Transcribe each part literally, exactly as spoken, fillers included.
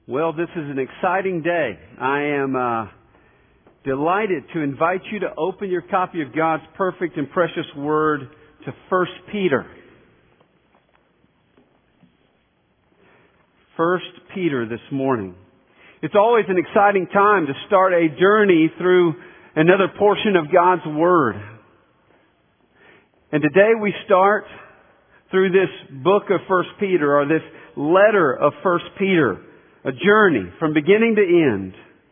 Well, this is an exciting day. I am uh, delighted to invite you to open your copy of God's perfect and precious Word to First Peter. First Peter this morning. It's always an exciting time to start a journey through another portion of God's Word. And today we start through this book of First Peter, or this letter of First Peter. A journey from beginning to end.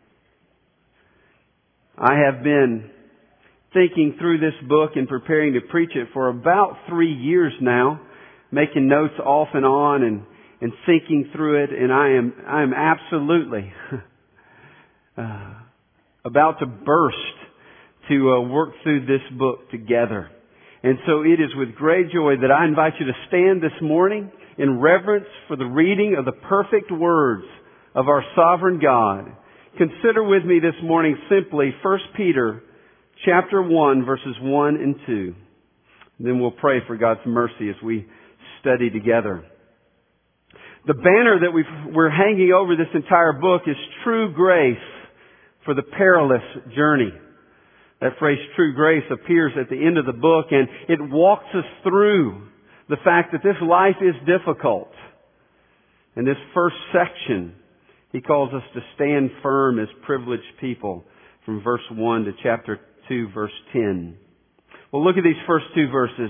I have been thinking through this book and preparing to preach it for about three years now, making notes off and on and, and thinking through it, and I am I am absolutely uh, about to burst to uh, work through this book together. And so it is with great joy that I invite you to stand this morning in reverence for the reading of the perfect words of our sovereign God. Consider with me this morning simply First Peter chapter one, verses one and two. And then we'll pray for God's mercy as we study together. The banner that we've, we're hanging over this entire book is true grace for the perilous journey. That phrase, true grace, appears at the end of the book, and it walks us through the fact that this life is difficult. In this first section, he calls us to stand firm as privileged people from verse one to chapter two, verse ten. Well, look at these first two verses.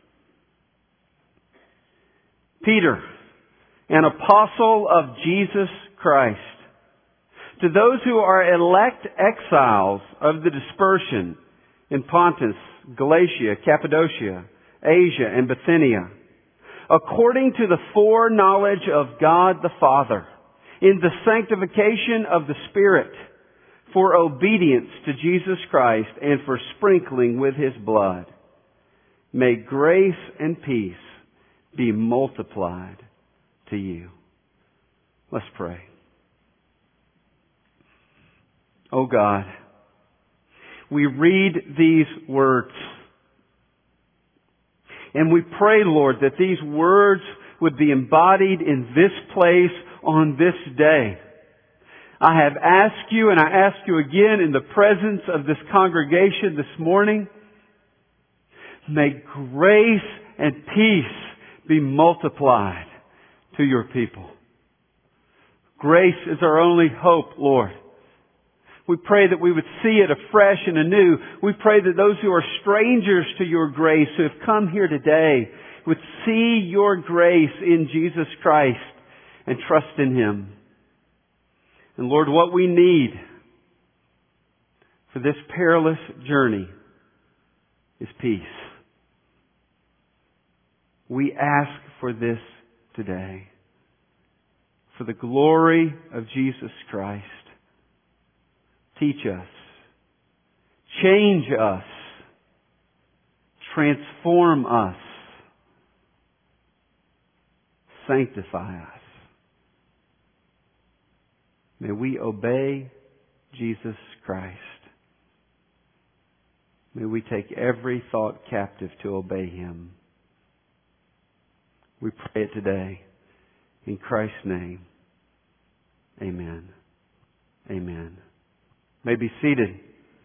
Peter, an apostle of Jesus Christ, to those who are elect exiles of the dispersion in Pontus, Galatia, Cappadocia, Asia, and Bithynia, according to the foreknowledge of God the Father, in the sanctification of the Spirit, for obedience to Jesus Christ and for sprinkling with His blood. May grace and peace be multiplied to you. Let's pray. Oh God, we read these words, and we pray, Lord, that these words would be embodied in this place on this day. I have asked you, and I ask you again in the presence of this congregation this morning, may grace and peace be multiplied to your people. Grace is our only hope, Lord. We pray that we would see it afresh and anew. We pray that those who are strangers to your grace, who have come here today, would see your grace in Jesus Christ and trust in Him. And Lord, what we need for this perilous journey is peace. We ask for this today. For the glory of Jesus Christ, teach us, change us, transform us, sanctify us. May we obey Jesus Christ. May we take every thought captive to obey Him. We pray it today in Christ's name. Amen. Amen. May be seated.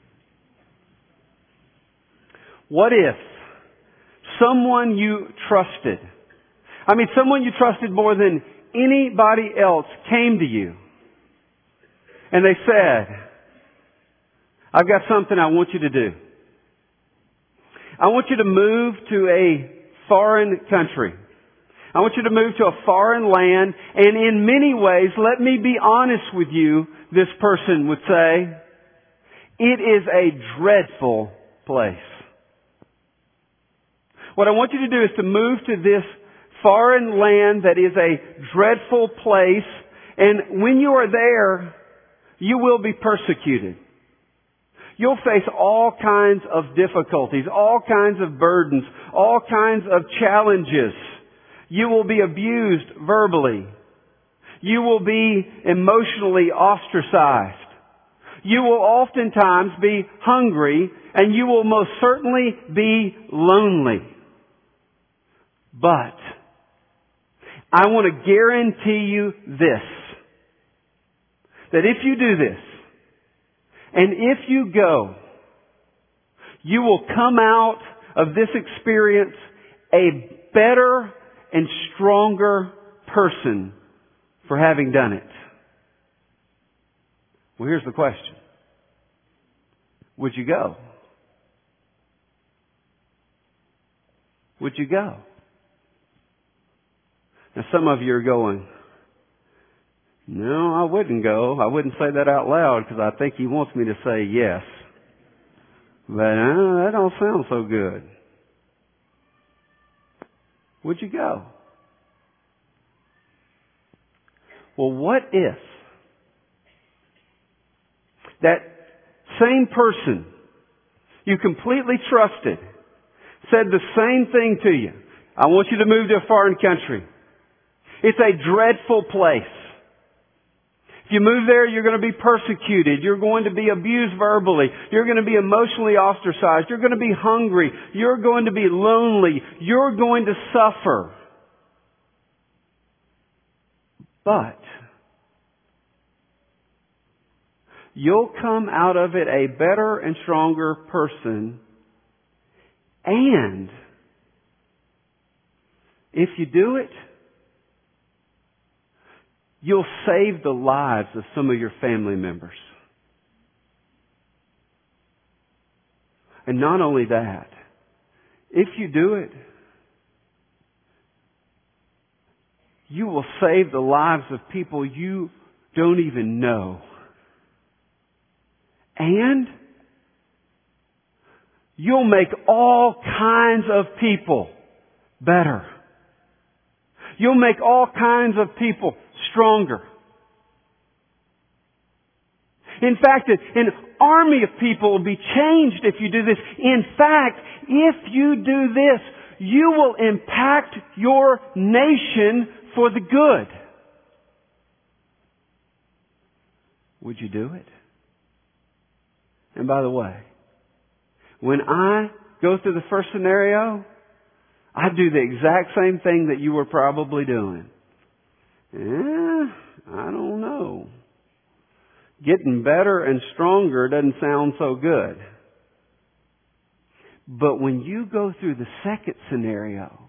What if someone you trusted, I mean someone you trusted more than anybody else, came to you and they said, I've got something I want you to do. I want you to move to a foreign country. I want you to move to a foreign land, and in many ways, let me be honest with you, this person would say, it is a dreadful place. What I want you to do is to move to this foreign land that is a dreadful place, and when you are there, you will be persecuted. You'll face all kinds of difficulties, all kinds of burdens, all kinds of challenges. You will be abused verbally. You will be emotionally ostracized. You will oftentimes be hungry, and you will most certainly be lonely. But I want to guarantee you this. that if you do this, and if you go, you will come out of this experience a better and stronger person for having done it. Well, here's the question. Would you go? Would you go? Now some of you are going, no, I wouldn't go. I wouldn't say that out loud because I think He wants me to say yes. But uh, that don't sound so good. Would you go? Well, what if that same person you completely trusted said the same thing to you? I want you to move to a foreign country. It's a dreadful place. If you move there, you're going to be persecuted. You're going to be abused verbally. You're going to be emotionally ostracized. You're going to be hungry. You're going to be lonely. You're going to suffer. But you'll come out of it a better and stronger person. And if you do it, you'll save the lives of some of your family members. And not only that, if you do it, you will save the lives of people you don't even know. And you'll make all kinds of people better. You'll make all kinds of people stronger. In fact, an army of people will be changed if you do this. In fact, if you do this, you will impact your nation for the good. Would you do it? And by the way, when I go through the first scenario, I do the exact same thing that you were probably doing. Yeah, I don't know. Getting better and stronger doesn't sound so good. But when you go through the second scenario,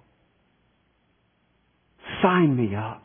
sign me up.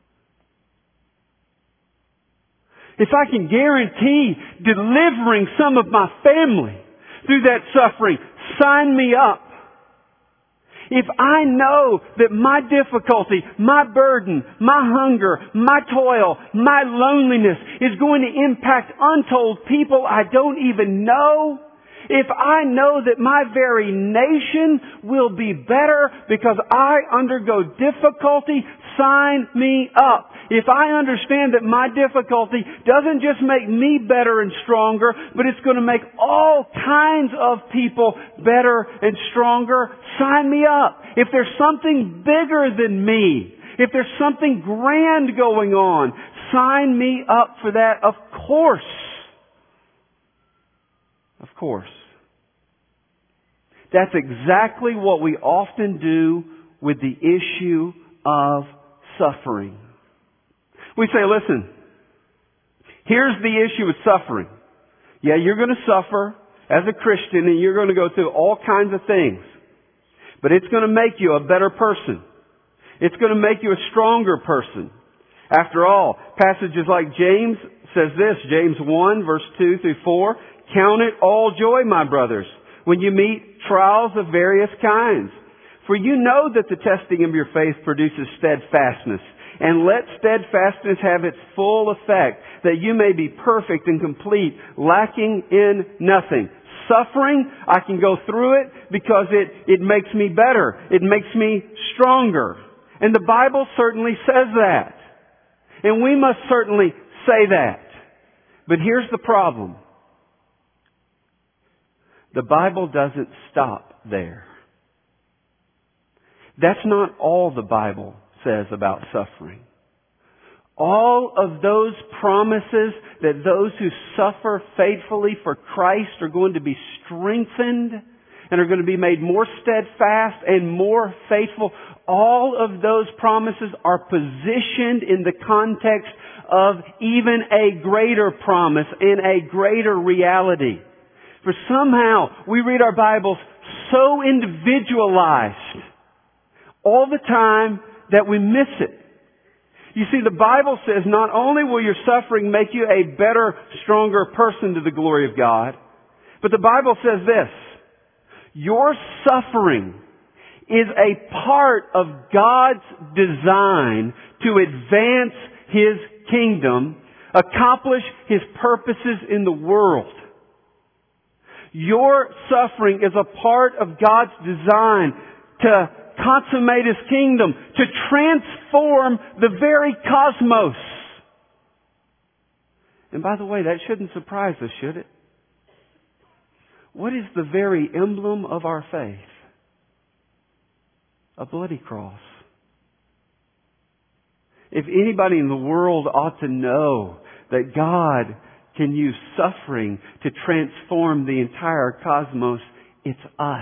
If I can guarantee delivering some of my family through that suffering, sign me up. If I know that my difficulty, my burden, my hunger, my toil, my loneliness is going to impact untold people I don't even know, if I know that my very nation will be better because I undergo difficulty, sign me up. If I understand that my difficulty doesn't just make me better and stronger, but it's going to make all kinds of people better and stronger, sign me up. If there's something bigger than me, if there's something grand going on, sign me up for that. Of course. Of course. That's exactly what we often do with the issue of suffering. We say, listen, here's the issue with suffering. Yeah, you're going to suffer as a Christian and you're going to go through all kinds of things. But it's going to make you a better person. It's going to make you a stronger person. After all, passages like James says this, James one, verse two through four, count it all joy, my brothers, when you meet trials of various kinds. For you know that the testing of your faith produces steadfastness. And let steadfastness have its full effect, that you may be perfect and complete, lacking in nothing. Suffering, I can go through it because it, it makes me better. It makes me stronger. And the Bible certainly says that. And we must certainly say that. But here's the problem. The Bible doesn't stop there. That's not all the Bible says about suffering. All of those promises that those who suffer faithfully for Christ are going to be strengthened and are going to be made more steadfast and more faithful. All of those promises are positioned in the context of even a greater promise and a greater reality. For somehow we read our Bibles so individualized all the time that we miss it. You see, the Bible says not only will your suffering make you a better, stronger person to the glory of God, but the Bible says this: your suffering is a part of God's design to advance His kingdom, accomplish His purposes in the world. Your suffering is a part of God's design to consummate His kingdom, to transform the very cosmos. And by the way, that shouldn't surprise us, should it? What is the very emblem of our faith? A bloody cross. If anybody in the world ought to know that God can use suffering to transform the entire cosmos, it's us.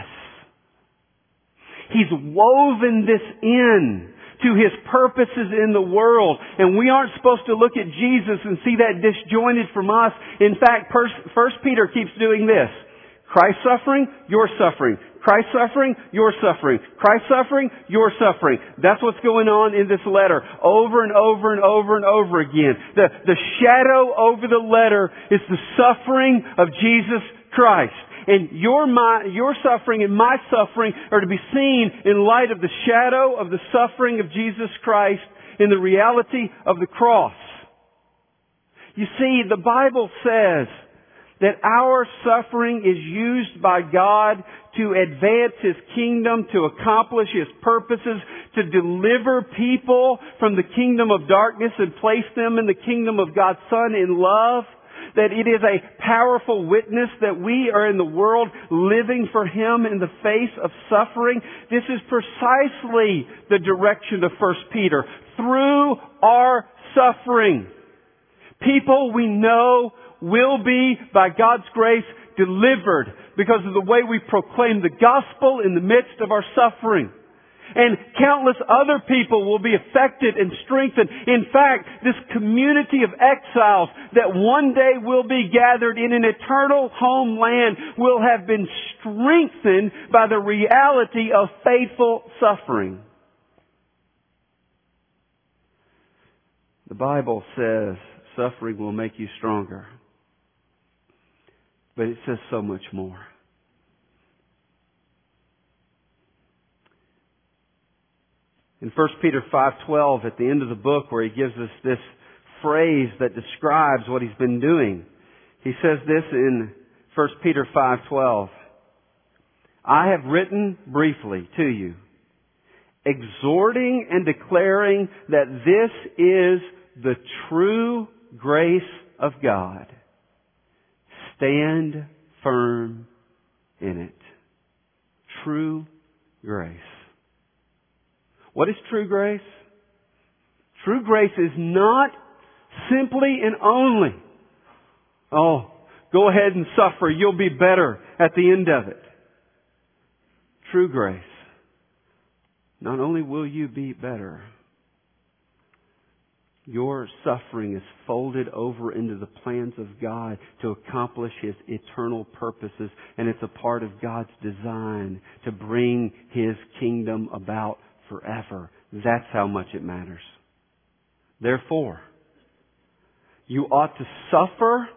He's woven this in to His purposes in the world. And we aren't supposed to look at Jesus and see that disjointed from us. In fact, First Peter keeps doing this. Christ's suffering, your suffering. Christ's suffering, your suffering. Christ's suffering, your suffering. That's what's going on in this letter over and over and over and over again. The, the shadow over the letter is the suffering of Jesus Christ. And your, my, your suffering and my suffering are to be seen in light of the shadow of the suffering of Jesus Christ in the reality of the cross. You see, the Bible says that our suffering is used by God to advance His kingdom, to accomplish His purposes, to deliver people from the kingdom of darkness and place them in the kingdom of God's Son in love. That it is a powerful witness that we are in the world living for Him in the face of suffering. This is precisely the direction of First Peter. Through our suffering, people we know will be, by God's grace, delivered because of the way we proclaim the gospel in the midst of our suffering. And countless other people will be affected and strengthened. In fact, this community of exiles that one day will be gathered in an eternal homeland will have been strengthened by the reality of faithful suffering. The Bible says suffering will make you stronger. But it says so much more. In First Peter five twelve, at the end of the book, where he gives us this phrase that describes what he's been doing, he says this in First Peter five twelve. I have written briefly to you, exhorting and declaring that this is the true grace of God. Stand firm in it. True grace. What is true grace? True grace is not simply and only, oh, go ahead and suffer, you'll be better at the end of it. True grace. Not only will you be better, your suffering is folded over into the plans of God to accomplish His eternal purposes, and it's a part of God's design to bring His kingdom about forever. That's how much it matters. Therefore, you ought to suffer,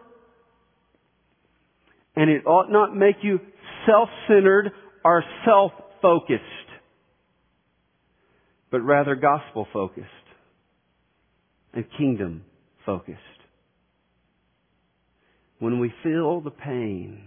and it ought not make you self-centered or self-focused, but rather gospel-focused and kingdom-focused. When we feel the pain,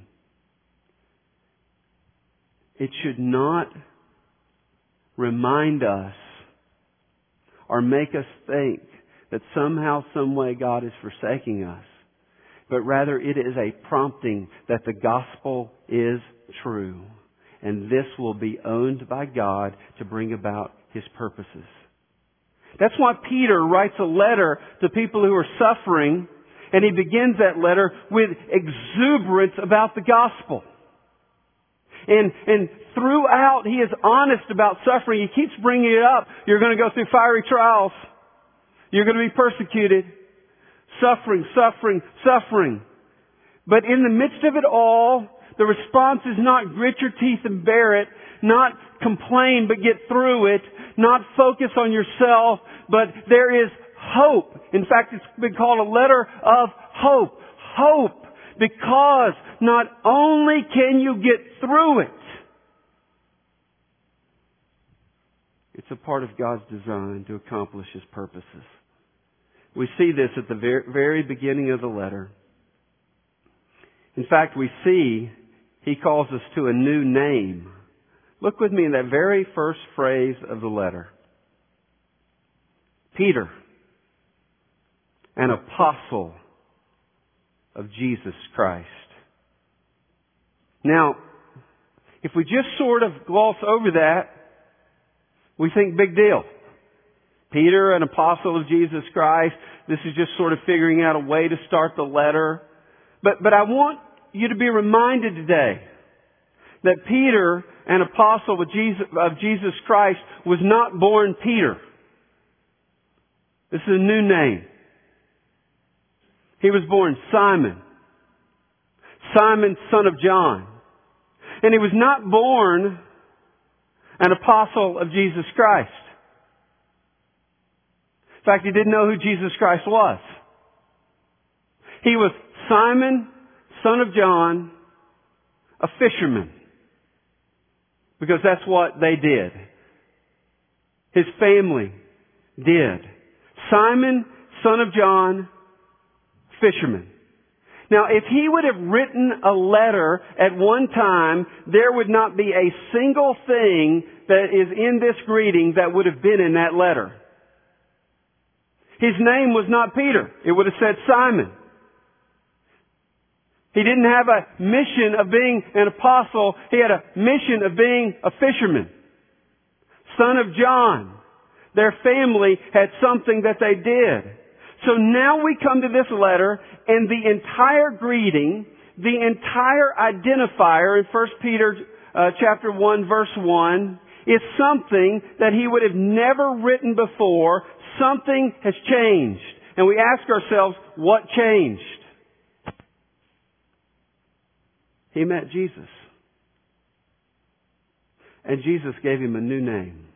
it should not remind us or make us think that somehow, some way God is forsaking us. But rather it is a prompting that the gospel is true. And this will be owned by God to bring about His purposes. That's why Peter writes a letter to people who are suffering, and he begins that letter with exuberance about the gospel. And, and throughout, he is honest about suffering. He keeps bringing it up. You're going to go through fiery trials. You're going to be persecuted. Suffering, suffering, suffering. But in the midst of it all, the response is not grit your teeth and bear it, not complain but get through it, not focus on yourself, but there is hope. In fact, it's been called a letter of hope. Hope. Because not only can you get through it, it's a part of God's design to accomplish His purposes. We see this at the very, very beginning of the letter. In fact, we see He calls us to a new name. Look with me in that very first phrase of the letter. Peter, an apostle of Jesus Christ. Now, if we just sort of gloss over that, we think big deal. Peter, an apostle of Jesus Christ. This is just sort of figuring out a way to start the letter. But, but I want you to be reminded today that Peter, an apostle of Jesus, of Jesus Christ, was not born Peter. This is a new name. He was born Simon. Simon, son of John. And he was not born an apostle of Jesus Christ. In fact, he didn't know who Jesus Christ was. He was Simon, son of John, a fisherman. Because that's what they did. His family did. Simon, son of John, fisherman. Now, if he would have written a letter at one time, there would not be a single thing that is in this greeting that would have been in that letter. His name was not Peter. It would have said Simon. He didn't have a mission of being an apostle. He had a mission of being a fisherman. Son of John. Their family had something that they did. So now we come to this letter, and the entire greeting, the entire identifier in First Peter uh, chapter one, verse one, is something that he would have never written before. Something has changed. And we ask ourselves, what changed? He met Jesus. And Jesus gave him a new name.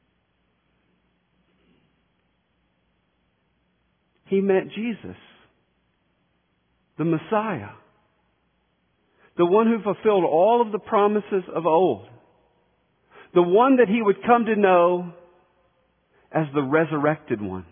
He met Jesus, the Messiah, the one who fulfilled all of the promises of old, the one that he would come to know as the resurrected one,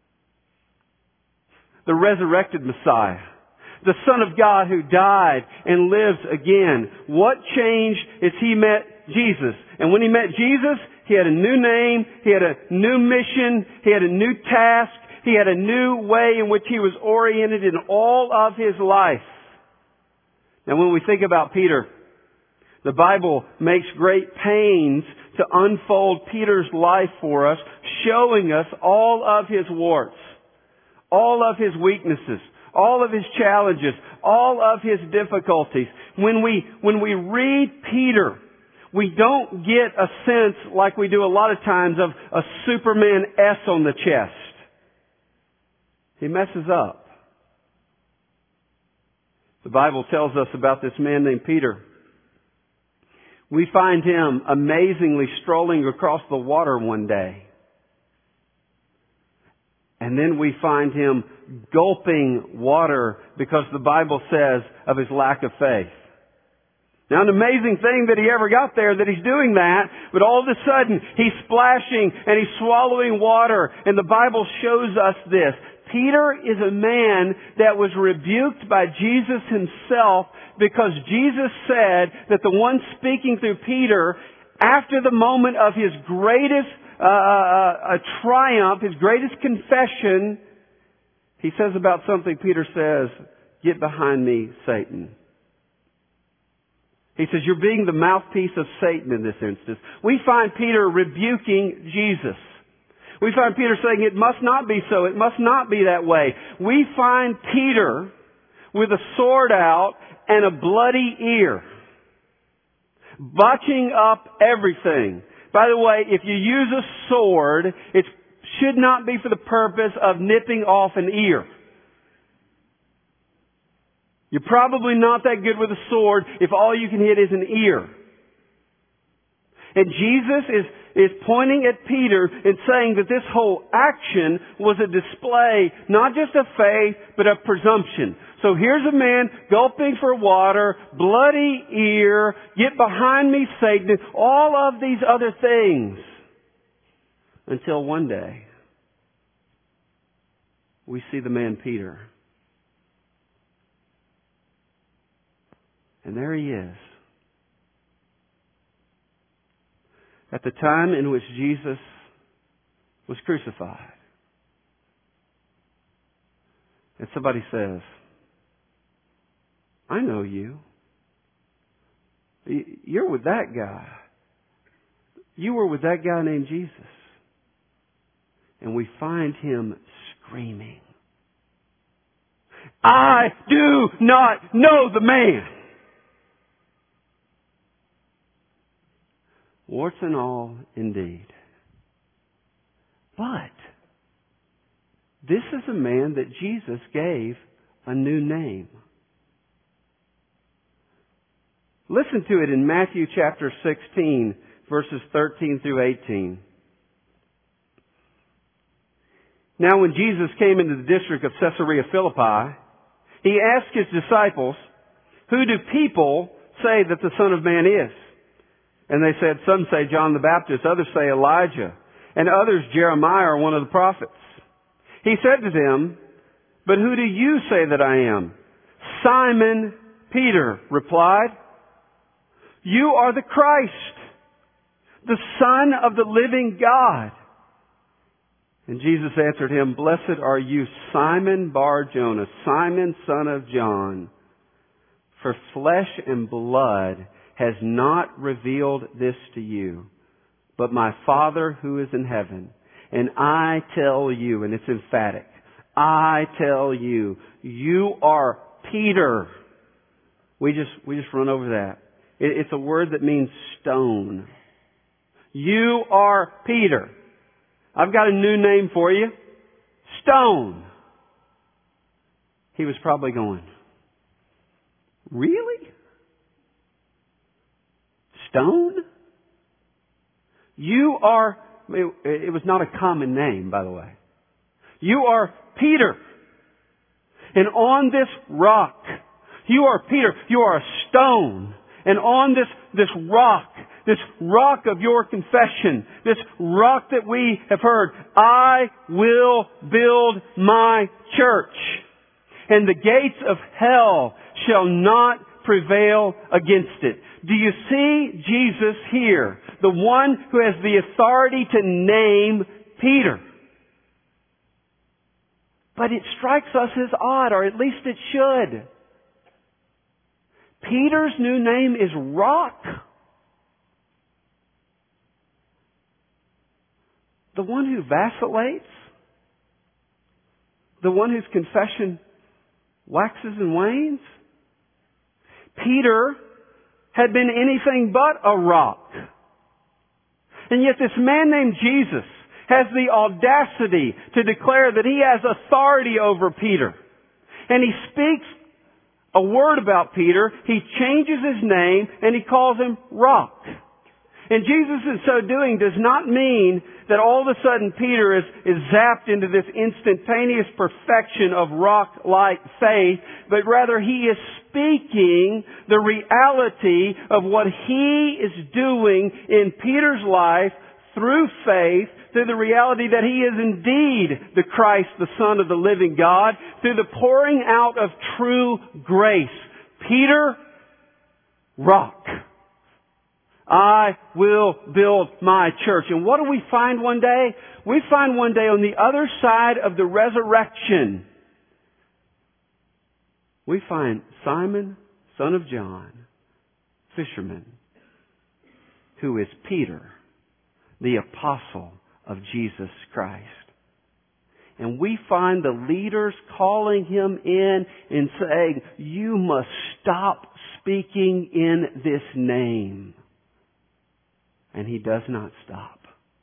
the resurrected Messiah, the Son of God who died and lives again. What changed is he met Jesus. And when he met Jesus, he had a new name, he had a new mission, he had a new task, he had a new way in which he was oriented in all of his life. Now when we think about Peter, the Bible makes great pains to unfold Peter's life for us, showing us all of his warts, all of his weaknesses, all of his challenges, all of his difficulties. When we, when we read Peter, we don't get a sense like we do a lot of times of a Superman S on the chest. He messes up. The Bible tells us about this man named Peter. We find him amazingly strolling across the water one day. And then we find him gulping water because the Bible says of his lack of faith. Now, an amazing thing that he ever got there, that he's doing that, but all of a sudden he's splashing and he's swallowing water. And the Bible shows us this. Peter is a man that was rebuked by Jesus himself because Jesus said that the one speaking through Peter, after the moment of his greatest uh, uh, triumph, his greatest confession, he says about something Peter says, "Get behind me, Satan." He says, you're being the mouthpiece of Satan in this instance. We find Peter rebuking Jesus. We find Peter saying, it must not be so. It must not be that way. We find Peter with a sword out and a bloody ear. botching up everything. By the way, if you use a sword, it should not be for the purpose of nipping off an ear. You're probably not that good with a sword if all you can hit is an ear. And Jesus is, is pointing at Peter and saying that this whole action was a display not just of faith, but of presumption. So here's a man gulping for water, bloody ear, get behind me, Satan, all of these other things. Until one day, we see the man Peter. And there he is. At the time in which Jesus was crucified. And somebody says, I know you. You're with that guy. You were with that guy named Jesus. And we find him screaming, I do not know the man. Warts and all, indeed. But this is a man that Jesus gave a new name. Listen to it in Matthew chapter sixteen, verses thirteen through eighteen. Now when Jesus came into the district of Caesarea Philippi, He asked His disciples, who do people say that the Son of Man is? And they said, some say John the Baptist, others say Elijah, and others Jeremiah or one of the prophets. He said to them, but who do you say that I am? Simon Peter replied, you are the Christ, the Son of the living God. And Jesus answered him, blessed are you, Simon Bar-Jonah, Simon son of John, for flesh and blood has not revealed this to you, but my Father who is in heaven. And I tell you, and it's emphatic, I tell you, you are Peter. We just, we just run over that. It, it's a word that means stone. You are Peter. I've got a new name for you. Stone. He was probably going, really? Stone? You are, it was not a common name, by the way. You are Peter. And on this rock, you are Peter, you are a stone. And on this, this rock, this rock of your confession, this rock that we have heard, I will build my church. And the gates of hell shall not prevail against it. Do you see Jesus here? The one who has the authority to name Peter. But it strikes us as odd, or at least it should. Peter's new name is Rock. The one who vacillates. The one whose confession waxes and wanes. Peter had been anything but a rock. And yet this man named Jesus has the audacity to declare that he has authority over Peter. And he speaks a word about Peter, he changes his name, and he calls him Rock. And Jesus in so doing does not mean that all of a sudden Peter is, is zapped into this instantaneous perfection of rock-like faith, but rather he is speaking the reality of what he is doing in Peter's life through faith, through the reality that he is indeed the Christ, the Son of the living God, through the pouring out of true grace. Peter, Rock. I will build my church. And what do we find one day? We find one day on the other side of the resurrection, we find Simon, son of John, fisherman, who is Peter, the apostle of Jesus Christ. And we find the leaders calling him in and saying, you must stop speaking in this name. And He does not stop.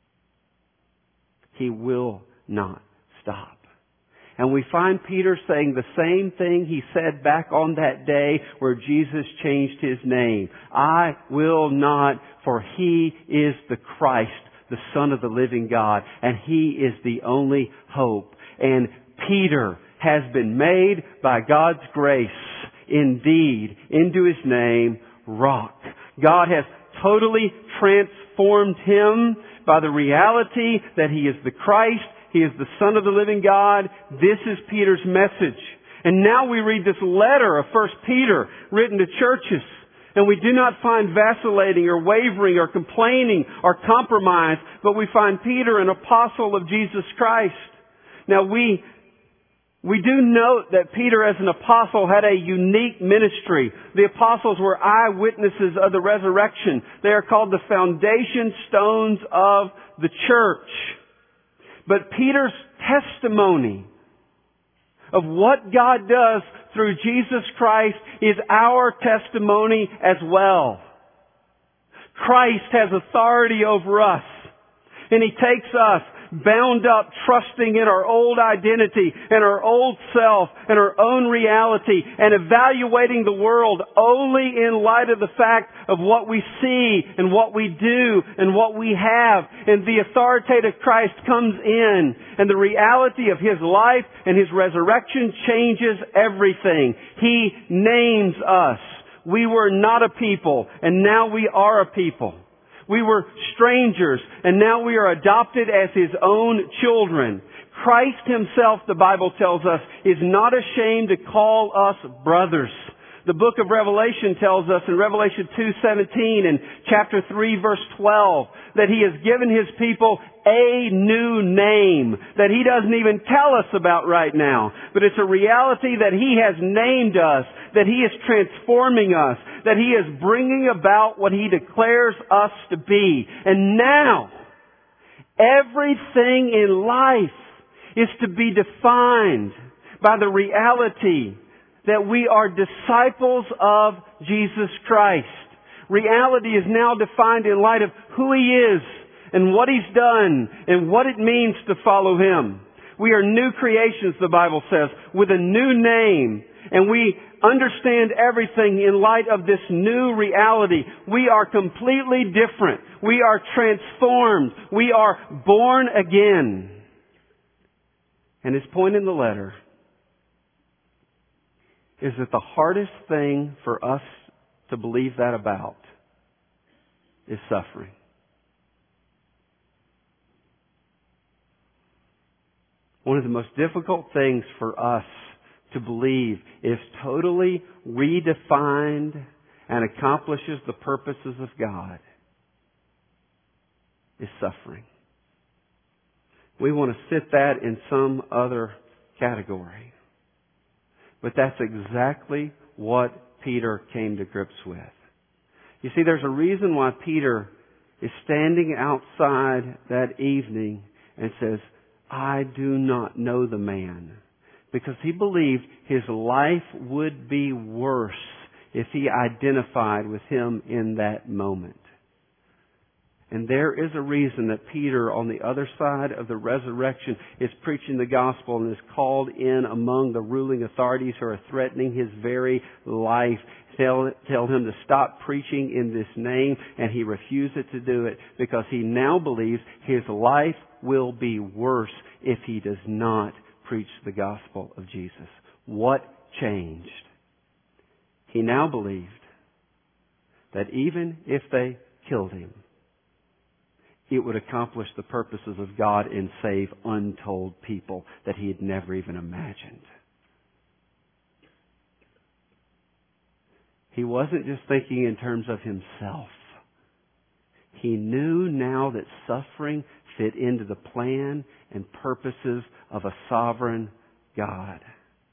He will not stop. And we find Peter saying the same thing he said back on that day where Jesus changed His name. I will not, for He is the Christ, the Son of the living God, and He is the only hope. And Peter has been made by God's grace, indeed, into His name, Rock. God has totally transformed him by the reality that He is the Christ, He is the Son of the living God. This is Peter's message. And now we read this letter of First Peter written to churches, and we do not find vacillating or wavering or complaining or compromise, but we find Peter an apostle of Jesus Christ. Now we We do note that Peter as an apostle had a unique ministry. The apostles were eyewitnesses of the resurrection. They are called the foundation stones of the church. But Peter's testimony of what God does through Jesus Christ is our testimony as well. Christ has authority over us, and He takes us bound up, trusting in our old identity and our old self and our own reality, and evaluating the world only in light of the fact of what we see and what we do and what we have. And the authoritative Christ comes in, and the reality of His life and His resurrection changes everything. He names us. We were not a people, and now we are a people. We were strangers, and now we are adopted as His own children. Christ Himself, the Bible tells us, is not ashamed to call us brothers. The book of Revelation tells us in Revelation two seventeen and chapter three verse twelve that He has given His people a new name that He doesn't even tell us about right now. But it's a reality that He has named us, that He is transforming us, that He is bringing about what He declares us to be. And now, everything in life is to be defined by the reality that we are disciples of Jesus Christ. Reality is now defined in light of who He is and what He's done and what it means to follow Him. We are new creations, the Bible says, with a new name, and we understand everything in light of this new reality. We are completely different. We are transformed. We are born again. And his point in the letter is that the hardest thing for us to believe that about is suffering. One of the most difficult things for us to believe is totally redefined and accomplishes the purposes of God is suffering. We want to fit that in some other category. But that's exactly what Peter came to grips with. You see, there's a reason why Peter is standing outside that evening and says, I do not know the man. Because he believed his life would be worse if he identified with him in that moment. And there is a reason that Peter, on the other side of the resurrection, is preaching the gospel and is called in among the ruling authorities who are threatening his very life. Tell, tell him to stop preaching in this name, and he refuses to do it because he now believes his life will be worse if he does not preach the gospel of Jesus. What changed? He now believed that even if they killed him, it would accomplish the purposes of God and save untold people that he had never even imagined. He wasn't just thinking in terms of himself. He knew now that suffering fit into the plan and purposes of a sovereign God.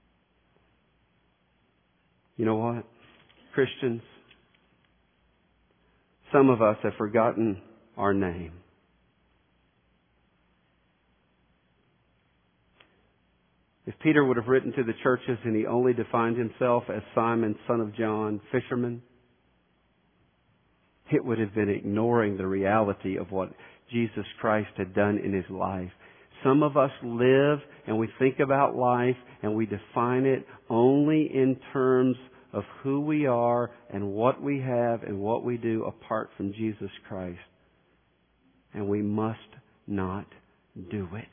You know what? Christians, some of us have forgotten our name. If Peter would have written to the churches and he only defined himself as Simon, son of John, fisherman, it would have been ignoring the reality of what Jesus Christ had done in His life. Some of us live and we think about life and we define it only in terms of who we are and what we have and what we do apart from Jesus Christ. And we must not do it.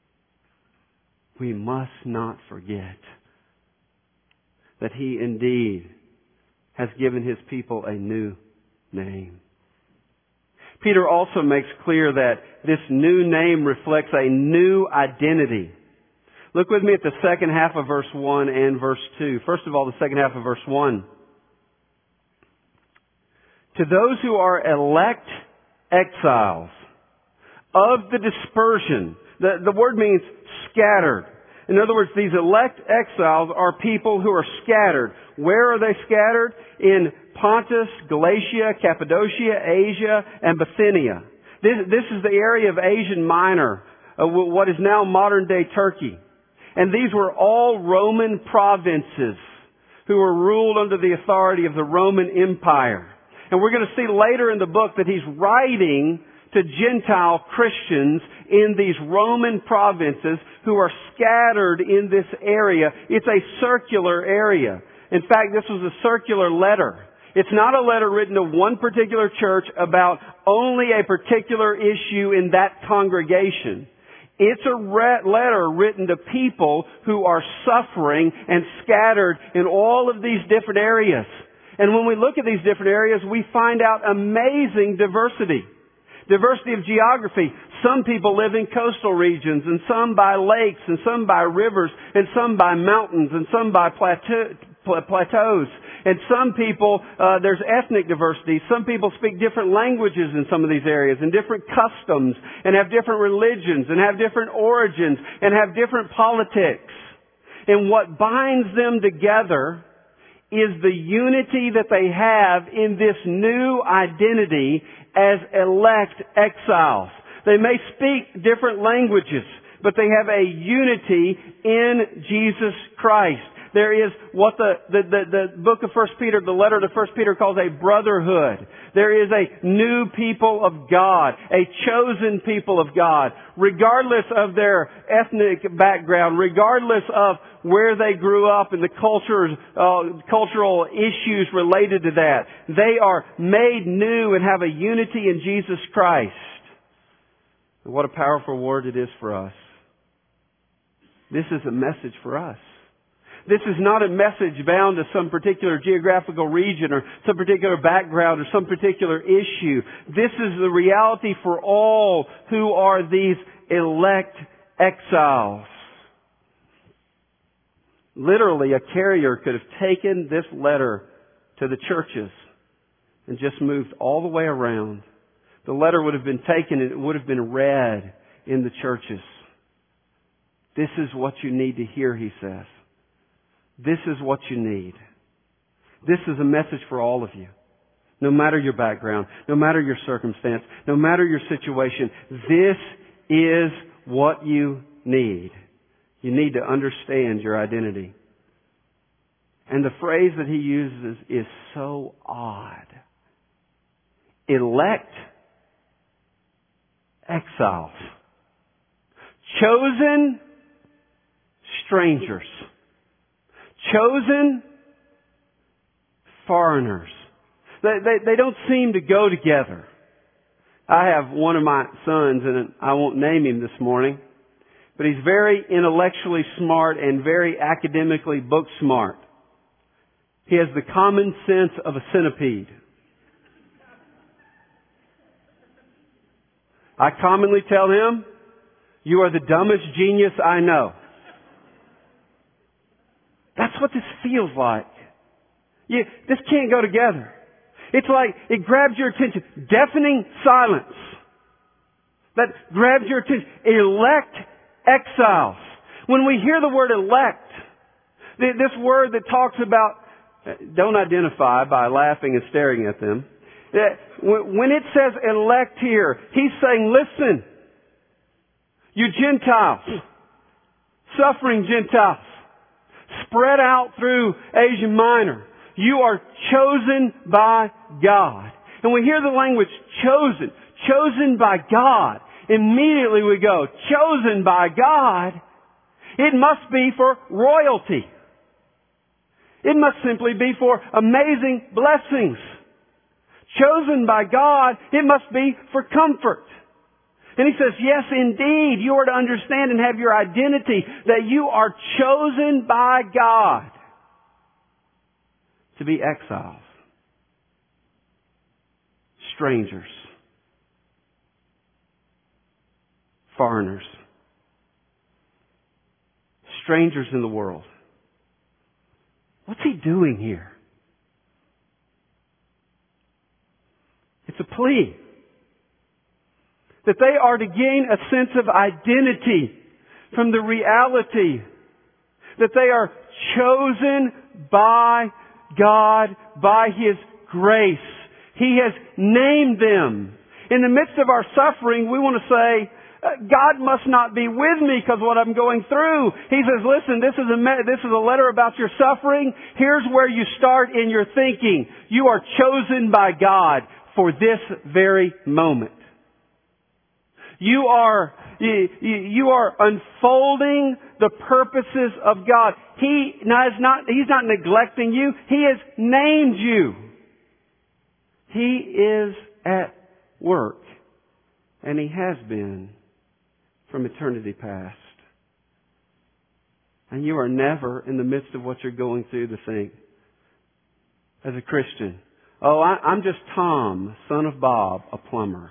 We must not forget that He indeed has given His people a new name. Peter also makes clear that this new name reflects a new identity. Look with me at the second half of verse one and verse two. First of all, the second half of verse one. To those who are elect exiles of the dispersion. The, the word means scattered. In other words, these elect exiles are people who are scattered. Where are they scattered? In Pontus, Galatia, Cappadocia, Asia, and Bithynia. This, this is the area of Asia Minor, uh, what is now modern-day Turkey. And these were all Roman provinces who were ruled under the authority of the Roman Empire. And we're going to see later in the book that he's writing to Gentile Christians in these Roman provinces who are scattered in this area. It's a circular area. In fact, this was a circular letter. It's not a letter written to one particular church about only a particular issue in that congregation. It's a re- letter written to people who are suffering and scattered in all of these different areas. And when we look at these different areas, we find out amazing diversity. Diversity of geography. Some people live in coastal regions, and some by lakes, and some by rivers, and some by mountains, and some by plateau, plateaus. And some people, uh, there's ethnic diversity. Some people speak different languages in some of these areas, and different customs, and have different religions, and have different origins, and have different politics. And what binds them together is the unity that they have in this new identity as elect exiles. They may speak different languages, but they have a unity in Jesus Christ. There is what the, the, the, the book of First Peter, the letter to First Peter calls a brotherhood. There is a new people of God, a chosen people of God, regardless of their ethnic background, regardless of where they grew up and the cultures, uh, cultural issues related to that. They are made new and have a unity in Jesus Christ. And what a powerful word it is for us. This is a message for us. This is not a message bound to some particular geographical region or some particular background or some particular issue. This is the reality for all who are these elect exiles. Literally, a carrier could have taken this letter to the churches and just moved all the way around. The letter would have been taken and it would have been read in the churches. This is what you need to hear, he says. This is what you need. This is a message for all of you. No matter your background, no matter your circumstance, no matter your situation, this is what you need. You need to understand your identity. And the phrase that he uses is so odd. Elect exiles. Chosen strangers. Chosen foreigners. They, they, they don't seem to go together. I have one of my sons, and I won't name him this morning, but he's very intellectually smart and very academically book smart. He has the common sense of a centipede. I commonly tell him, "You are the dumbest genius I know." That's what this feels like. You, this can't go together. It's like it grabs your attention. Deafening silence. That grabs your attention. Elect exiles. When we hear the word elect, this word that talks about, don't identify by laughing and staring at them. When it says elect here, he's saying, listen, you Gentiles, suffering Gentiles, spread out through Asia Minor. You are chosen by God. and we hear the language chosen, chosen by God, immediately we go, chosen by God, it must be for royalty. It must simply be for amazing blessings. Chosen by God, it must be for comfort. And he says, yes, indeed, you are to understand and have your identity that you are chosen by God to be exiles, strangers, foreigners, strangers in the world. What's he doing here? It's a plea that they are to gain a sense of identity from the reality that they are chosen by God, by His grace. He has named them. In the midst of our suffering, we want to say, God must not be with me because of what I'm going through. He says, listen, this is a me- this is a letter about your suffering. Here's where you start in your thinking. You are chosen by God for this very moment. You are you, you are unfolding the purposes of God. He is not He's not neglecting you. He has named you. He is at work, and He has been from eternity past. And you are never in the midst of what you're going through to think, as a Christian, oh, I, I'm just Tom, son of Bob, a plumber.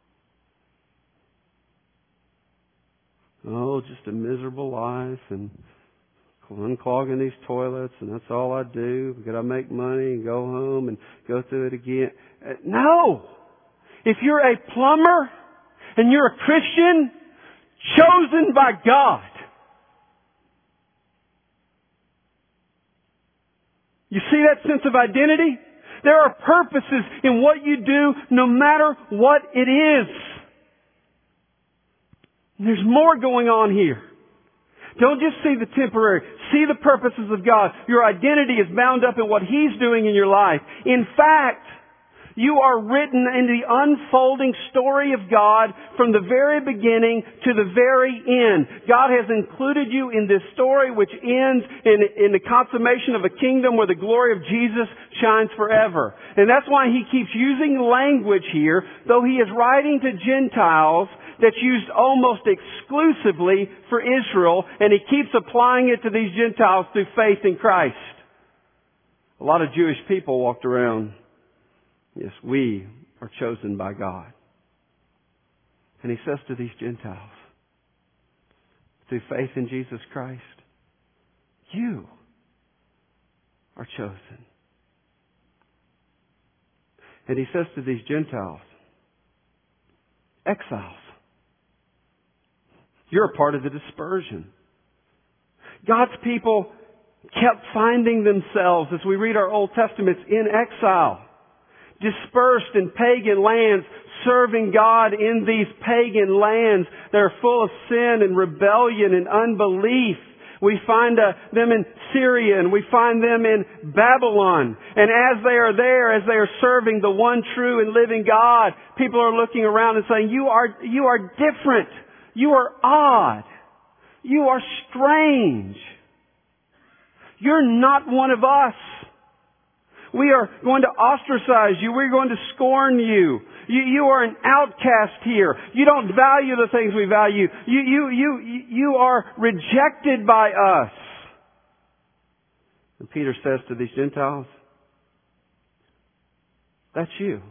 Oh, just a miserable life and unclogging these toilets, and that's all I do. We've got to make money and go home and go through it again. Uh, no! If you're a plumber and you're a Christian, chosen by God, you see that sense of identity? There are purposes in what you do no matter what it is. There's more going on here. Don't just see the temporary. See the purposes of God. Your identity is bound up in what He's doing in your life. In fact, you are written in the unfolding story of God from the very beginning to the very end. God has included you in this story which ends in, in the consummation of a kingdom where the glory of Jesus shines forever. And that's why He keeps using language here, though He is writing to Gentiles, that's used almost exclusively for Israel, and He keeps applying it to these Gentiles through faith in Christ. A lot of Jewish people walked around, yes, we are chosen by God. And He says to these Gentiles, through faith in Jesus Christ, you are chosen. And He says to these Gentiles, exiles, you're a part of the dispersion. God's people kept finding themselves, as we read our Old Testaments, in exile, dispersed in pagan lands, serving God in these pagan lands that are full of sin and rebellion and unbelief. We find uh, them in Syria and we find them in Babylon. And as they are there, as they are serving the one true and living God, people are looking around and saying, you are, you are different. You are odd. You are strange. You're not one of us. We are going to ostracize you. We're going to scorn you. You, you are an outcast here. You don't value the things we value. You, you, you, you are rejected by us. And Peter says to these Gentiles, that's you.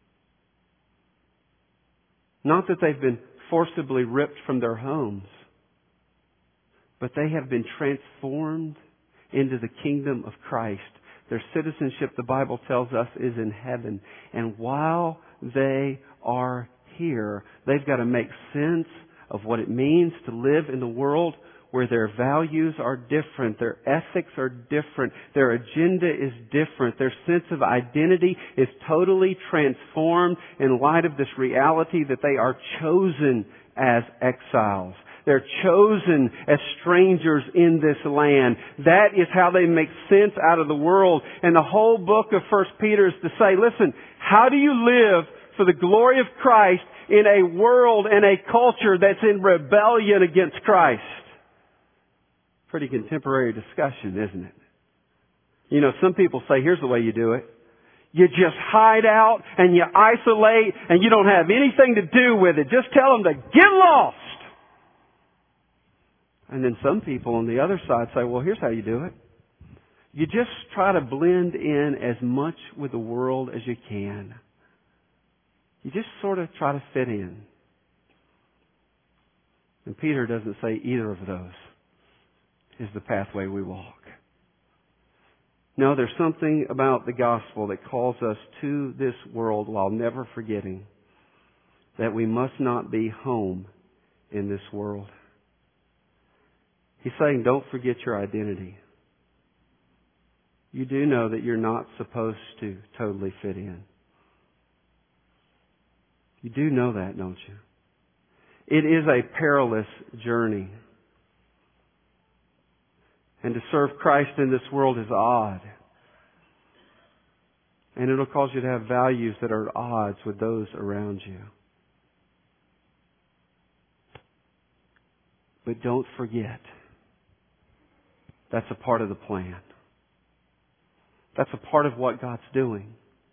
Not that they've been forcibly ripped from their homes, but they have been transformed into the kingdom of Christ. Their citizenship, the Bible tells us, is in heaven. And while they are here, they've got to make sense of what it means to live in the world where their values are different, their ethics are different, their agenda is different, their sense of identity is totally transformed in light of this reality that they are chosen as exiles. They're chosen as strangers in this land. That is how they make sense out of the world. And the whole book of First Peter is to say, listen, how do you live for the glory of Christ in a world and a culture that's in rebellion against Christ? Pretty contemporary discussion, isn't it? You know, some people say, here's the way you do it. You just hide out and you isolate and you don't have anything to do with it. Just tell them to get lost. And then some people on the other side say, well, here's how you do it. You just try to blend in as much with the world as you can. You just sort of try to fit in. And Peter doesn't say either of those is the pathway we walk. No, there's something about the gospel that calls us to this world while never forgetting that we must not be home in this world. He's saying, don't forget your identity. You do know that you're not supposed to totally fit in. You do know that, don't you? It is a perilous journey. And to serve Christ in this world is odd. And it'll cause you to have values that are at odds with those around you. But don't forget, that's a part of the plan. That's a part of what God's doing.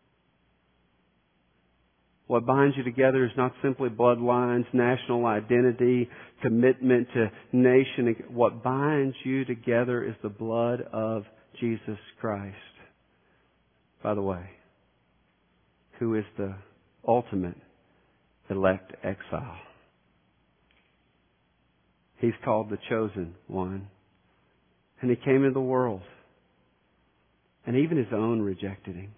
What binds you together is not simply bloodlines, national identity, commitment to nation. What binds you together is the blood of Jesus Christ. By the way, who is the ultimate elect exile. He's called the chosen one. And He came into the world. And even His own rejected Him.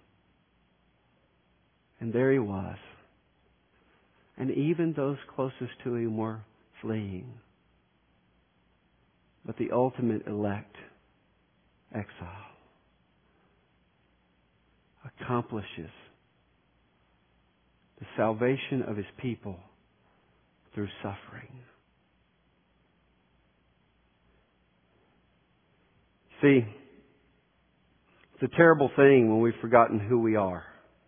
And there He was. And even those closest to Him were fleeing. But the ultimate elect exile accomplishes the salvation of His people through suffering. See, it's a terrible thing when we've forgotten who we are.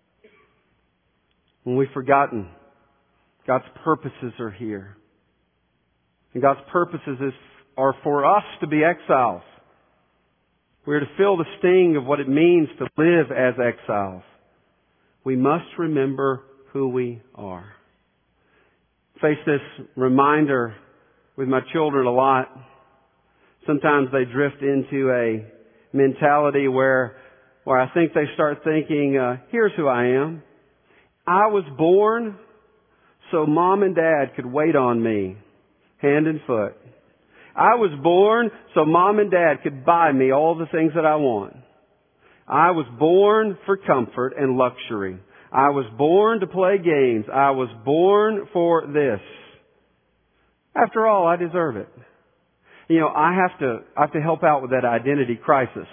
When we've forgotten God's purposes are here. And God's purposes is, are for us to be exiles. We're to feel the sting of what it means to live as exiles. We must remember who we are. Face this reminder with my children a lot. Sometimes they drift into a mentality where, where I think they start thinking, uh, here's who I am. I was born so Mom and Dad could wait on me, hand and foot. I was born so Mom and Dad could buy me all the things that I want. I was born for comfort and luxury. I was born to play games. I was born for this. After all, I deserve it. You know, I have to, I have to help out with that identity crisis.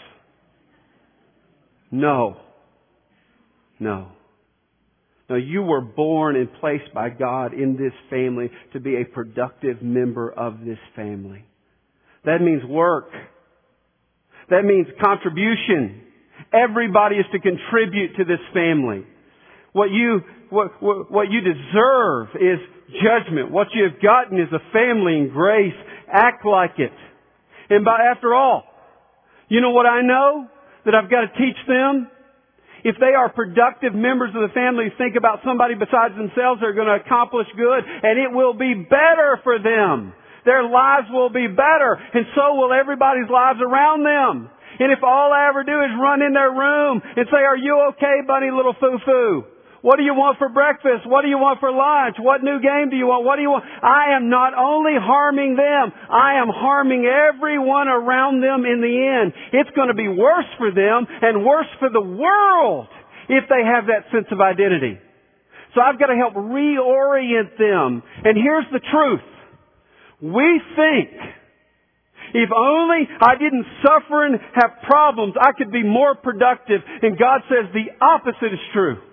No. No. No, you were born and placed by God in this family to be a productive member of this family. That means work. That means contribution. Everybody is to contribute to this family. What you, what, what, what you deserve is judgment. What you have gotten is a family and grace. Act like it. And by, after all, you know what I know that I've got to teach them? If they are productive members of the family, think about somebody besides themselves that are going to accomplish good, and it will be better for them. Their lives will be better, and so will everybody's lives around them. And if all I ever do is run in their room and say, are you okay, bunny little foo-foo? What do you want for breakfast? What do you want for lunch? What new game do you want? What do you want? I am not only harming them, I am harming everyone around them in the end. It's going to be worse for them and worse for the world if they have that sense of identity. So I've got to help reorient them. And here's the truth. We think if only I didn't suffer and have problems, I could be more productive. And God says the opposite is true.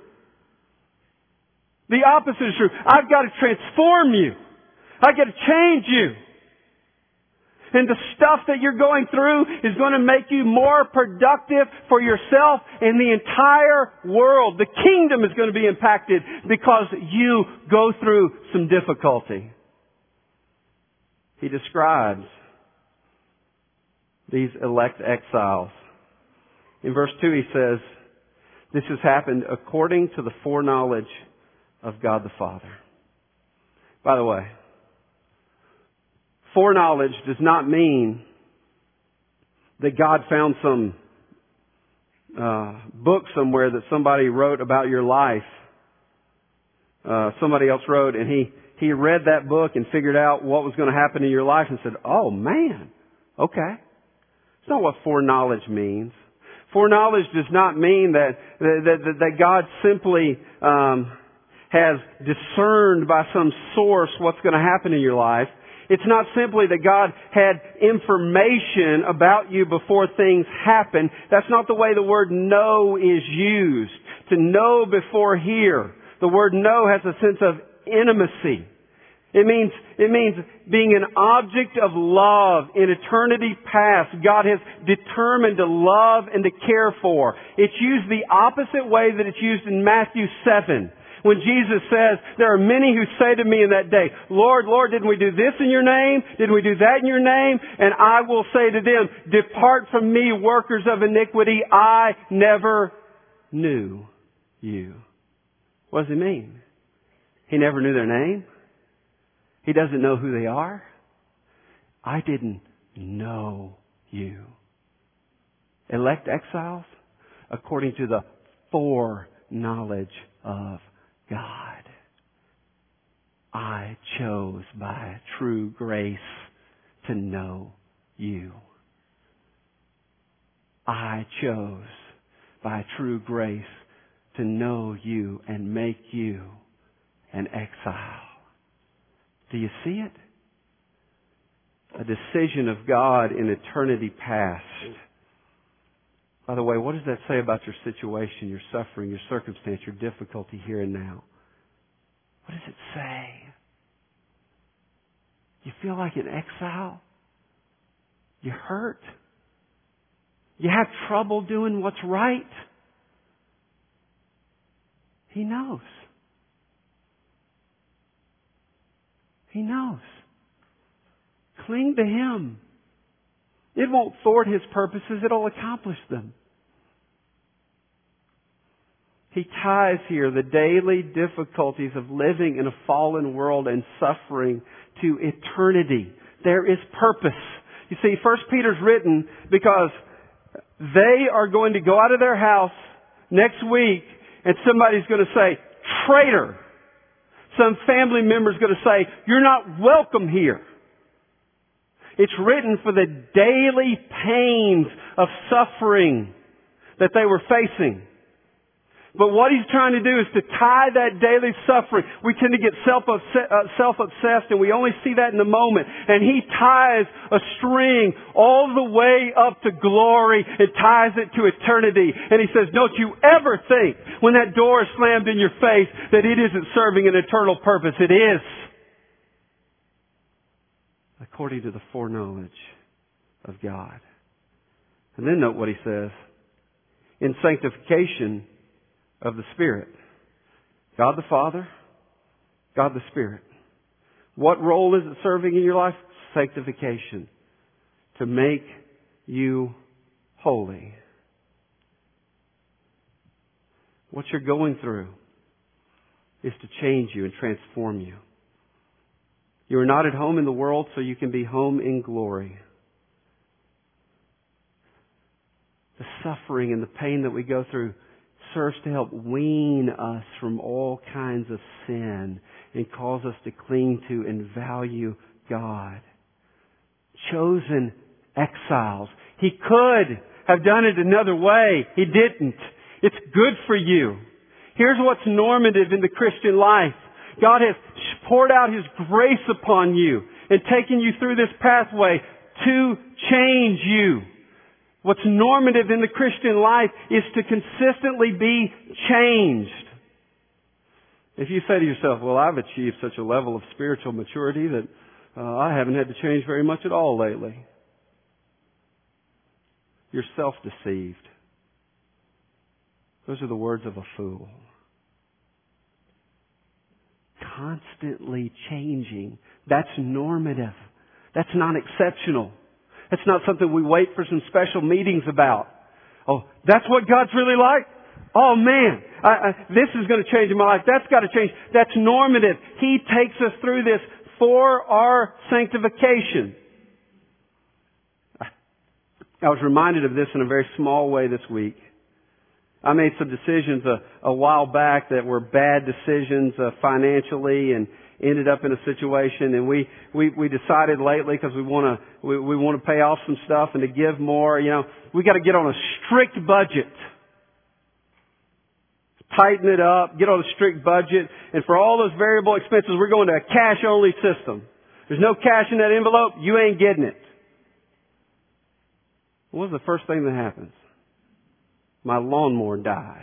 The opposite is true. I've got to transform you. I've got to change you. And the stuff that you're going through is going to make you more productive for yourself and the entire world. The kingdom is going to be impacted because you go through some difficulty. He describes these elect exiles. In verse two he says, this has happened according to the foreknowledge of God the Father. By the way, foreknowledge does not mean that God found some uh, book somewhere that somebody wrote about your life. Uh, somebody else wrote, and he, he read that book and figured out what was going to happen in your life and said, oh man, okay. It's not what foreknowledge means. Foreknowledge does not mean that that, that, that God simply um, has discerned by some source what's going to happen in your life. It's not simply that God had information about you before things happen. That's not the way the word know is used. To know before hear. The word know has a sense of intimacy. It means, it means being an object of love in eternity past. God has determined to love and to care for. It's used the opposite way that it's used in Matthew seven. When Jesus says, there are many who say to me in that day, Lord, Lord, didn't we do this in your name? Didn't we do that in your name? And I will say to them, depart from me, workers of iniquity. I never knew you. What does he mean? He never knew their name? He doesn't know who they are? I didn't know you. Elect exiles according to the foreknowledge of God. I chose by true grace to know you. I chose by true grace to know you and make you an exile. Do you see it? A decision of God in eternity past. By the way, what does that say about your situation, your suffering, your circumstance, your difficulty here and now? What does it say? You feel like an exile? You hurt? You have trouble doing what's right? He knows. He knows. Cling to Him. It won't thwart His purposes. It'll accomplish them. He ties here the daily difficulties of living in a fallen world and suffering to eternity. There is purpose. You see, First Peter's written because they are going to go out of their house next week and somebody's going to say, traitor. Some family member's going to say, you're not welcome here. It's written for the daily pains of suffering that they were facing. But what he's trying to do is to tie that daily suffering. We tend to get self-obsessed and we only see that in the moment. And he ties a string all the way up to glory and ties it to eternity. And he says, don't you ever think when that door is slammed in your face that it isn't serving an eternal purpose. It is. According to the foreknowledge of God. And then note what he says. In sanctification of the Spirit. God the Father, God the Spirit. What role is it serving in your life? Sanctification. To make you holy. What you're going through is to change you and transform you. You are not at home in the world, so you can be home in glory. The suffering and the pain that we go through serves to help wean us from all kinds of sin and cause us to cling to and value God. Chosen exiles. He could have done it another way. He didn't. It's good for you. Here's what's normative in the Christian life. God has poured out His grace upon you and taken you through this pathway to change you. What's normative in the Christian life is to consistently be changed. If you say to yourself, well, I've achieved such a level of spiritual maturity that uh, I haven't had to change very much at all lately. You're self-deceived. Those are the words of a fool. Constantly changing. That's normative. That's not exceptional. That's not something we wait for some special meetings about. Oh, that's what God's really like? Oh man, I, I, this is going to change in my life. That's got to change. That's normative. He takes us through this for our sanctification. I was reminded of this in a very small way this week. I made some decisions a, a while back that were bad decisions uh, financially, and ended up in a situation. And we we, we decided lately, because we want to we, we want to pay off some stuff and to give more. You know, we got to get on a strict budget. Tighten it up, get on a strict budget, and for all those variable expenses, we're going to a cash-only system. There's no cash in that envelope, you ain't getting it. What's the first thing that happens? My lawnmower dies.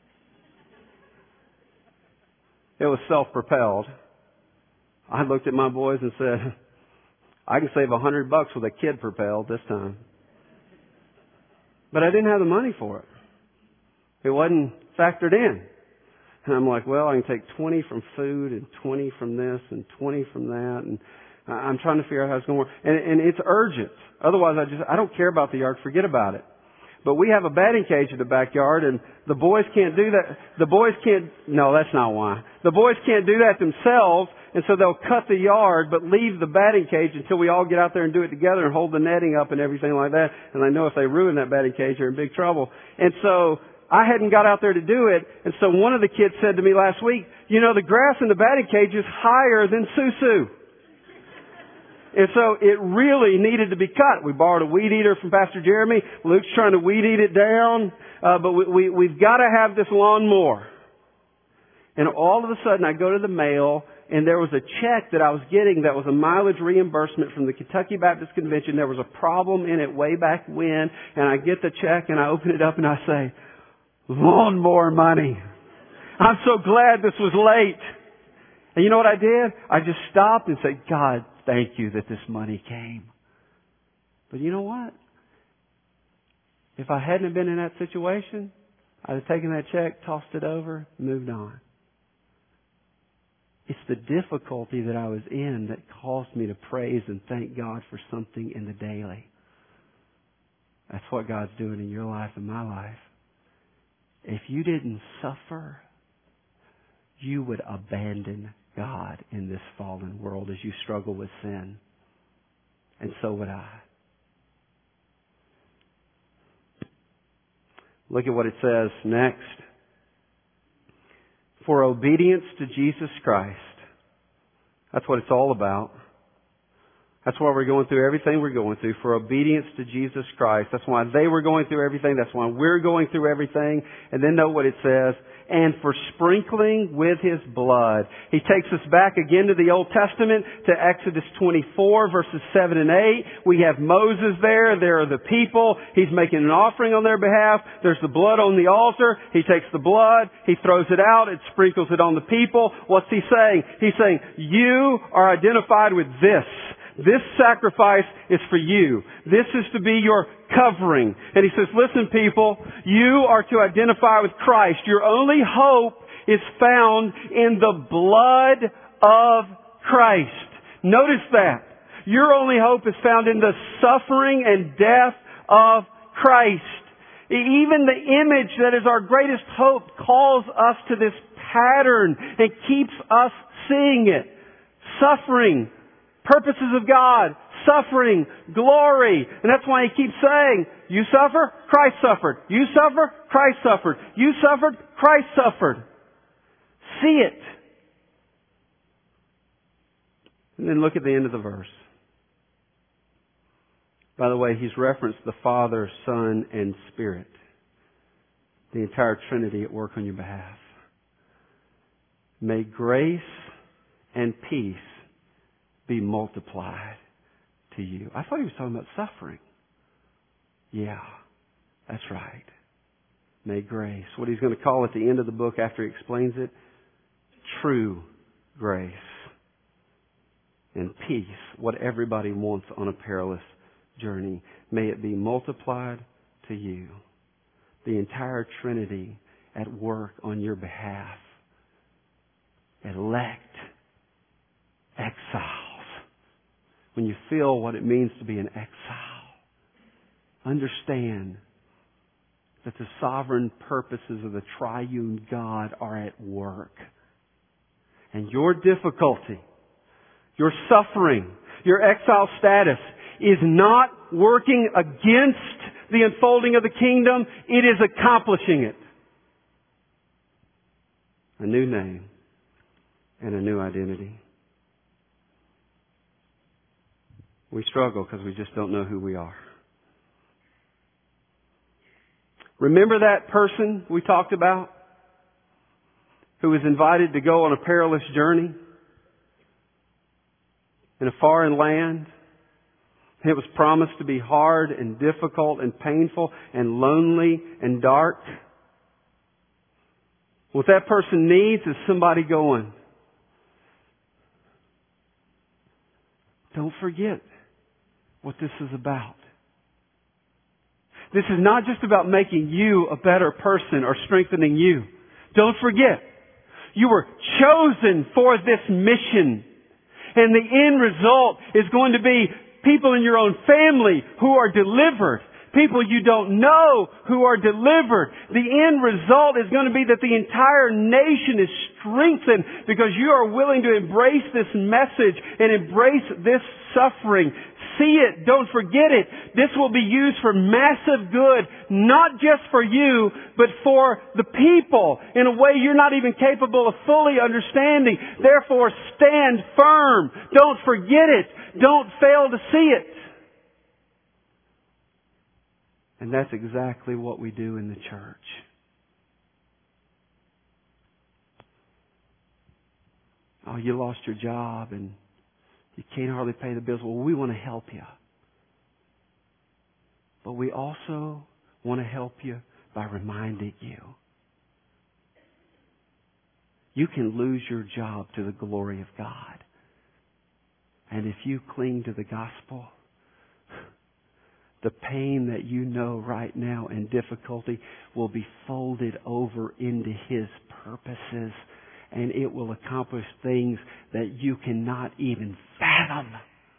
It was self-propelled. I looked at my boys and said, I can save a hundred bucks with a kid propelled this time. But I didn't have the money for it. It wasn't factored in. And I'm like, well, I can take twenty from food and twenty from this and twenty from that. And I'm trying to figure out how it's going to work. And, and it's urgent. Otherwise, I just, I don't care about the yard. Forget about it. But we have a batting cage in the backyard, and the boys can't do that. The boys can't, no, that's not why. The boys can't do that themselves, and so they'll cut the yard, but leave the batting cage until we all get out there and do it together and hold the netting up and everything like that. And I know if they ruin that batting cage, they're in big trouble. And so I hadn't got out there to do it, and so one of the kids said to me last week, you know, the grass in the batting cage is higher than Susu. And so it really needed to be cut. We borrowed a weed eater from Pastor Jeremy. Luke's trying to weed eat it down. Uh, but we, we, we've got to have this lawnmower. And all of a sudden I go to the mail, and there was a check that I was getting that was a mileage reimbursement from the Kentucky Baptist Convention. There was a problem in it way back when. And I get the check and I open it up and I say, lawnmower money. I'm so glad this was late. And you know what I did? I just stopped and said, God, thank you that this money came. But you know what? If I hadn't been in that situation, I'd have taken that check, tossed it over, moved on. It's the difficulty that I was in that caused me to praise and thank God for something in the daily. That's what God's doing in your life and my life. If you didn't suffer, you would abandon God in this fallen world as you struggle with sin. And so would I. Look at what it says next. For obedience to Jesus Christ. That's what it's all about. That's why we're going through everything we're going through. For obedience to Jesus Christ. That's why they were going through everything. That's why we're going through everything. And then note what it says. And for sprinkling with His blood. He takes us back again to the Old Testament, to Exodus twenty-four, verses seven and eight. We have Moses there. There are the people. He's making an offering on their behalf. There's the blood on the altar. He takes the blood. He throws it out. It sprinkles it on the people. What's He saying? He's saying, you are identified with this. This sacrifice is for you. This is to be your covering. And He says, listen people, you are to identify with Christ. Your only hope is found in the blood of Christ. Notice that. Your only hope is found in the suffering and death of Christ. Even the image that is our greatest hope calls us to this pattern and keeps us seeing it. Suffering. Purposes of God, suffering, glory. And that's why He keeps saying, you suffer, Christ suffered. You suffer, Christ suffered. You suffered, Christ suffered. See it. And then look at the end of the verse. By the way, He's referenced the Father, Son, and Spirit. The entire Trinity at work on your behalf. May grace and peace be multiplied to you. I thought He was talking about suffering. Yeah, that's right. May grace. What He's going to call at the end of the book after He explains it, true grace. and peace, what everybody wants on a perilous journey. May it be multiplied to you. The entire Trinity at work on your behalf. Elect exiles. When you feel what it means to be an exile, understand that the sovereign purposes of the triune God are at work. And your difficulty, your suffering, your exile status is not working against the unfolding of the kingdom. It is accomplishing it. A new name and a new identity. We struggle because we just don't know who we are. Remember that person we talked about who was invited to go on a perilous journey in a foreign land? It was promised to be hard and difficult and painful and lonely and dark. What that person needs is somebody going, don't forget what this is about. This is not just about making you a better person or strengthening you. Don't forget, you were chosen for this mission. And the end result is going to be people in your own family who are delivered. People you don't know who are delivered. The end result is going to be that the entire nation is strengthened because you are willing to embrace this message and embrace this suffering. See it. Don't forget it. This will be used for massive good, not just for you, but for the people in a way you're not even capable of fully understanding. Therefore, stand firm. Don't forget it. Don't fail to see it. And that's exactly what we do in the church. Oh, you lost your job and you can't hardly pay the bills. Well, we want to help you. But we also want to help you by reminding you. You can lose your job to the glory of God. And if you cling to the gospel, the pain that you know right now and difficulty will be folded over into His purposes. And it will accomplish things that you cannot even fathom.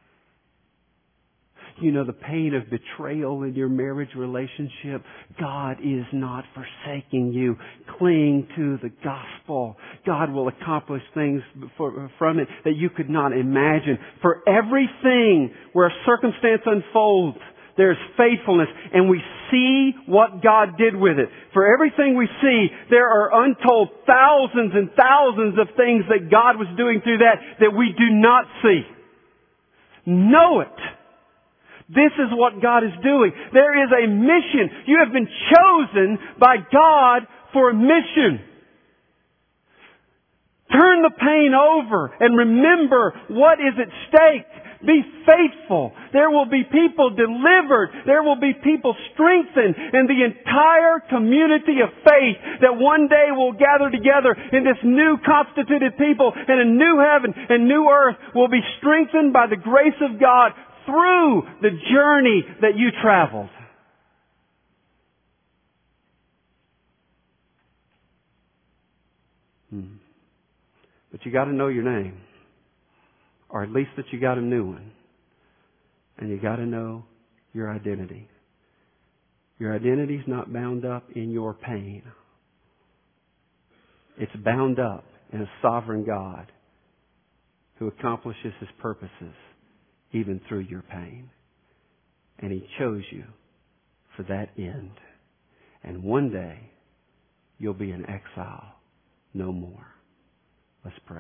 You know, the pain of betrayal in your marriage relationship. God is not forsaking you. Cling to the gospel. God will accomplish things for, from it that you could not imagine. For everything where a circumstance unfolds, there's faithfulness, and we see what God did with it. For everything we see, there are untold thousands and thousands of things that God was doing through that that we do not see. Know it. This is what God is doing. There is a mission. You have been chosen by God for a mission. Turn the pain over and remember what is at stake. Be faithful. There will be people delivered. There will be people strengthened. And the entire community of faith that one day will gather together in this new constituted people in a new heaven and new earth will be strengthened by the grace of God through the journey that you traveled. Hmm. But you got to know your name. Or at least that you got a new one. And you got to know your identity. Your identity is not bound up in your pain. It's bound up in a sovereign God who accomplishes His purposes even through your pain. And He chose you for that end. And one day you'll be in exile no more. Let's pray.